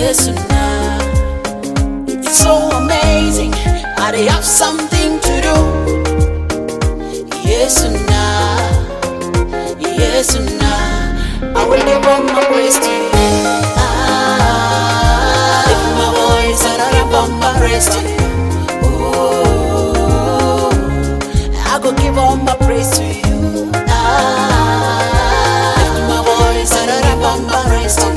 Yes, now it's so amazing. I have something to do. Yes, now. Yes, now. I will give all my praise to you. Lift my voice and I give all my praise to you. Ooh, I go give all my praise to you. Lift my voice and I give all my praise to you.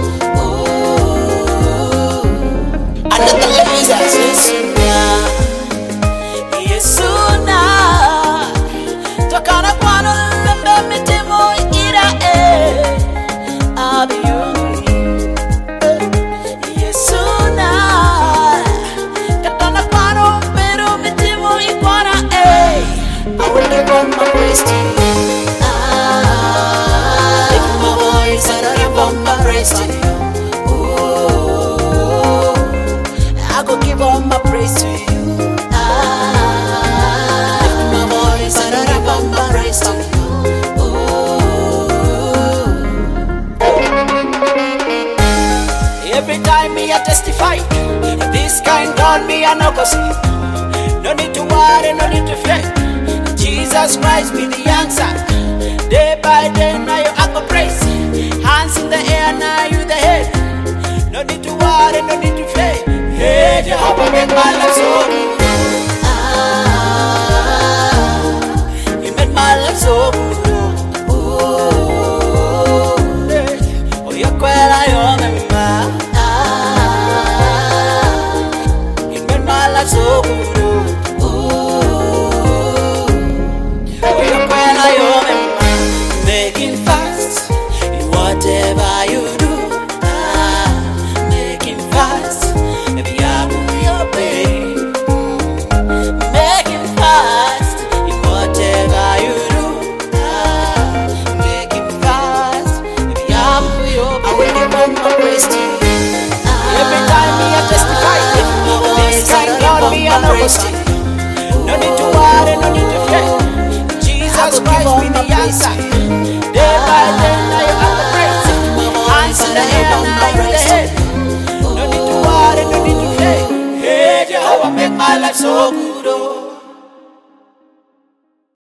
I go give all my praise to you. Lift my voice and I give all my praise to you. Every time me I testify, this kind God me I no go see. No need to worry, no need to fear. Jesus Christ be the answer. Day by day now you I go praise. Hands in the air now you the head. No need to worry, no need to fear. Hey, Jehovah make my life so good. You made my life so good. Oh, you're quite a young man. You made my life so good. Oh, you're quite a young man. Making fast in whatever you do. Making fast. Every time me I testify, this kind God me I know. No need to worry, no need to fear. Jesus Christ be the answer. Day by day now you have the praise. Hands in the air now you the head. No need to worry, no need to fear. Hey, Jehovah make my life so good. Oh.